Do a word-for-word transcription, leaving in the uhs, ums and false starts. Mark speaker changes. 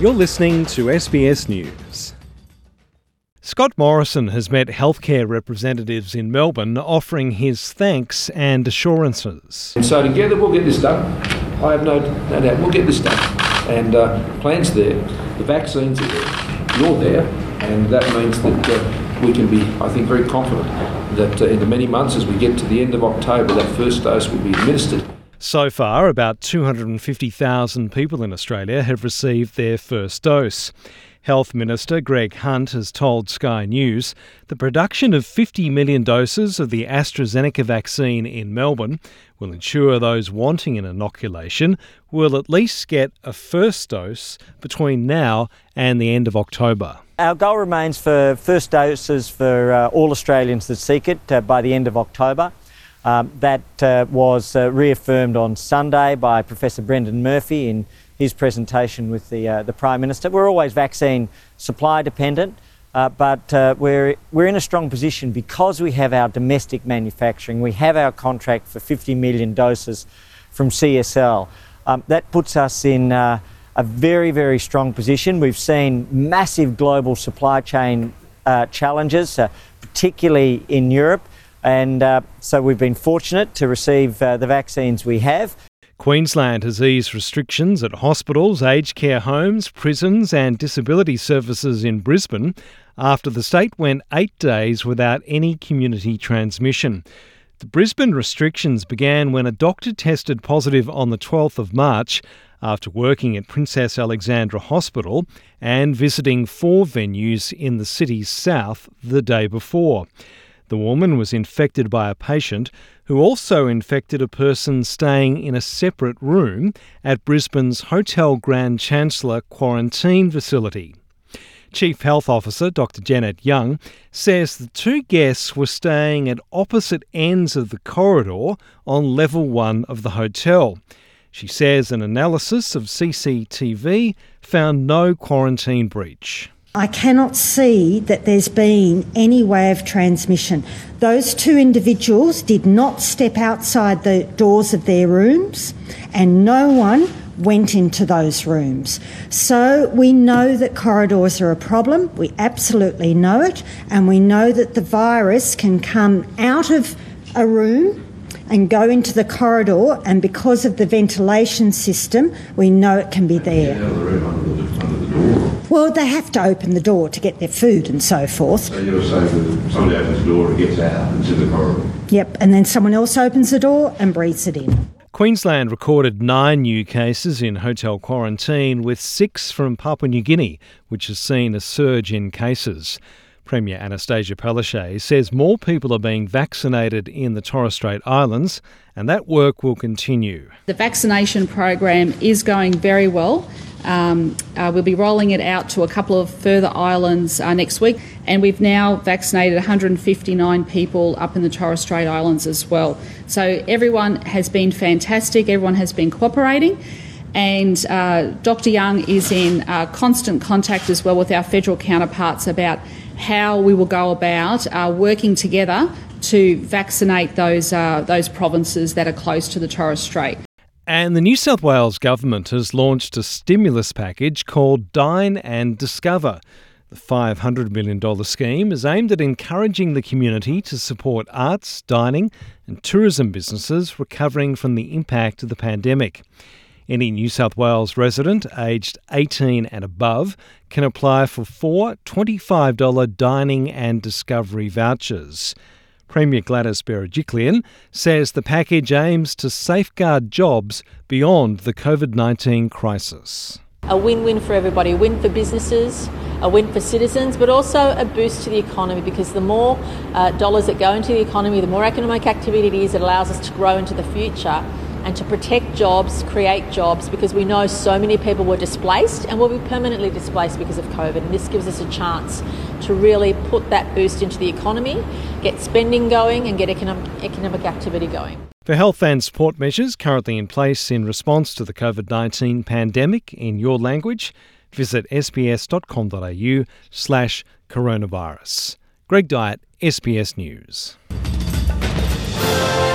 Speaker 1: You're listening to S B S News. Scott Morrison has met healthcare representatives in Melbourne offering his thanks and assurances.
Speaker 2: And so together we'll get this done. I have no, no doubt we'll get this done. And uh, plans there, the vaccines are there, you're there, and that means that uh, we can be, I think, very confident that uh, in the many months as we get to the end of October, that first dose will be administered.
Speaker 1: So far, about two hundred fifty thousand people in Australia have received their first dose. Health Minister Greg Hunt has told Sky News the production of fifty million doses of the AstraZeneca vaccine in Melbourne will ensure those wanting an inoculation will at least get a first dose between now and the end of October.
Speaker 3: Our goal remains for first doses for uh, all Australians that seek it uh, by the end of October. Um, that uh, was uh, reaffirmed on Sunday by Professor Brendan Murphy in his presentation with the uh, the Prime Minister. We're always vaccine supply dependent, uh, but uh, we're we're in a strong position because we have our domestic manufacturing. We have our contract for fifty million doses from C S L. Um, that puts us in uh, a very, very strong position. We've seen massive global supply chain uh, challenges, uh, particularly in Europe. And uh, so we've been fortunate to receive uh, the vaccines we have.
Speaker 1: Queensland has eased restrictions at hospitals, aged care homes, prisons and disability services in Brisbane after the state went eight days without any community transmission. The Brisbane restrictions began when a doctor tested positive on the twelfth of March after working at Princess Alexandra Hospital and visiting four venues in the city's south the day before. The woman was infected by a patient who also infected a person staying in a separate room at Brisbane's Hotel Grand Chancellor quarantine facility. Chief Health Officer Doctor Janet Young says the two guests were staying at opposite ends of the corridor on level one of the hotel. She says an analysis of C C T V found no quarantine breach.
Speaker 4: I cannot see that there's been any way of transmission. Those two individuals did not step outside the doors of their rooms and no one went into those rooms. So we know that corridors are a problem. We absolutely know it. And we know that the virus can come out of a room and go into the corridor, and because of the ventilation system, we know it can be there. Well, they have to open the door to get their food and so forth.
Speaker 5: So you're saying that somebody opens the door and gets out into the corridor?
Speaker 4: Yep, and then someone else opens the door and breathes it in.
Speaker 1: Queensland recorded nine new cases in hotel quarantine, with six from Papua New Guinea, which has seen a surge in cases. Premier Anastasia Palaszczuk says more people are being vaccinated in the Torres Strait Islands, and that work will continue.
Speaker 6: The vaccination program is going very well. Um, uh, we'll be rolling it out to a couple of further islands uh, next week, and we've now vaccinated one hundred fifty-nine people up in the Torres Strait Islands as well. So everyone has been fantastic, everyone has been cooperating, and uh, Doctor Young is in uh, constant contact as well with our federal counterparts about how we will go about uh, working together to vaccinate those uh, those provinces that are close to the Torres Strait.
Speaker 1: And the New South Wales government has launched a stimulus package called Dine and Discover. The five hundred million dollars scheme is aimed at encouraging the community to support arts, dining and tourism businesses recovering from the impact of the pandemic. Any New South Wales resident aged eighteen and above can apply for four twenty-five dollars dining and discovery vouchers. Premier Gladys Berejiklian says the package aims to safeguard jobs beyond the COVID nineteen crisis.
Speaker 7: A win-win for everybody, a win for businesses, a win for citizens, but also a boost to the economy, because the more uh, dollars that go into the economy, the more economic activity it is, it allows us to grow into the future and to protect jobs, create jobs, because we know so many people were displaced and will be permanently displaced because of COVID. And this gives us a chance to really put that boost into the economy, get spending going and get economic, economic activity going.
Speaker 1: For health and support measures currently in place in response to the COVID nineteen pandemic in your language, visit sbs.com.au slash coronavirus. Greg Dyett, S B S News.